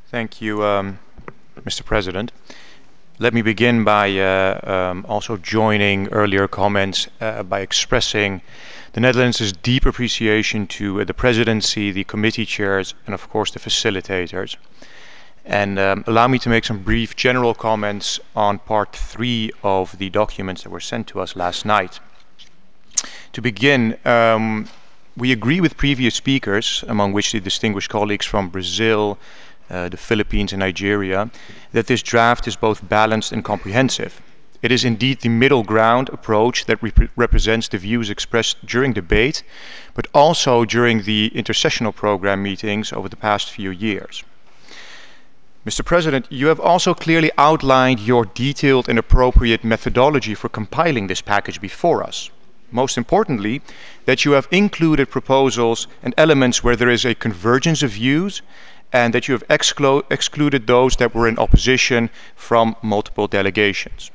Thank you, Mr. President. Let me begin by also joining earlier comments by expressing the Netherlands' deep appreciation to the Presidency, the committee chairs, and of course the facilitators. And allow me to make some brief general comments on part 3 of the documents that were sent to us last night. To begin, we agree with previous speakers, among which the distinguished colleagues from Brazil, the Philippines and Nigeria, that this draft is both balanced and comprehensive. It is indeed the middle ground approach that represents the views expressed during debate, but also during the intersessional program meetings over the past few years. Mr. President, you have also clearly outlined your detailed and appropriate methodology for compiling this package before us. Most importantly, that you have included proposals and elements where there is a convergence of views, and that you have excluded those that were in opposition from multiple delegations.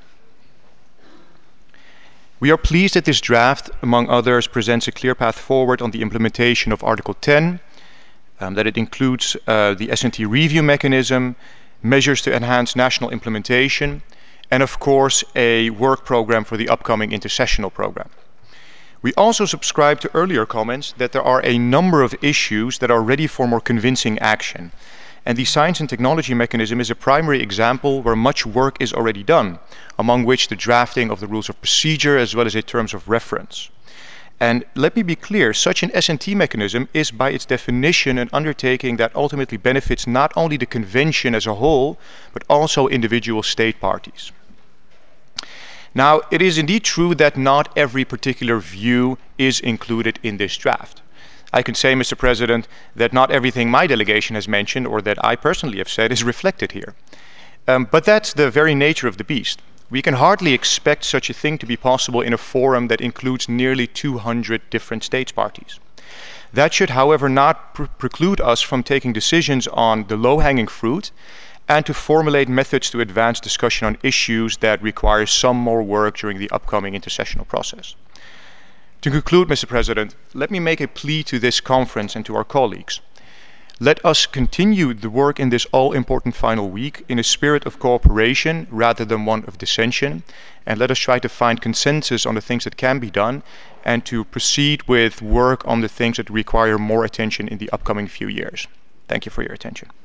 We are pleased that this draft, among others, presents a clear path forward on the implementation of Article 10, that it includes the S&T review mechanism, measures to enhance national implementation, and of course a work program for the upcoming intersessional program. We also subscribe to earlier comments that there are a number of issues that are ready for more convincing action. And the science and technology mechanism is a primary example where much work is already done, among which the drafting of the rules of procedure as well as a terms of reference. And let me be clear, such an S&T mechanism is by its definition an undertaking that ultimately benefits not only the convention as a whole, but also individual state parties. Now, it is indeed true that not every particular view is included in this draft. I can say, Mr. President, that not everything my delegation has mentioned or that I personally have said is reflected here. But that's the very nature of the beast. We can hardly expect such a thing to be possible in a forum that includes nearly 200 different states parties. That should, however, not preclude us from taking decisions on the low-hanging fruit and to formulate methods to advance discussion on issues that require some more work during the upcoming intersessional process. To conclude, Mr. President, let me make a plea to this conference and to our colleagues. Let us continue the work in this all-important final week in a spirit of cooperation rather than one of dissension, and let us try to find consensus on the things that can be done and to proceed with work on the things that require more attention in the upcoming few years. Thank you for your attention.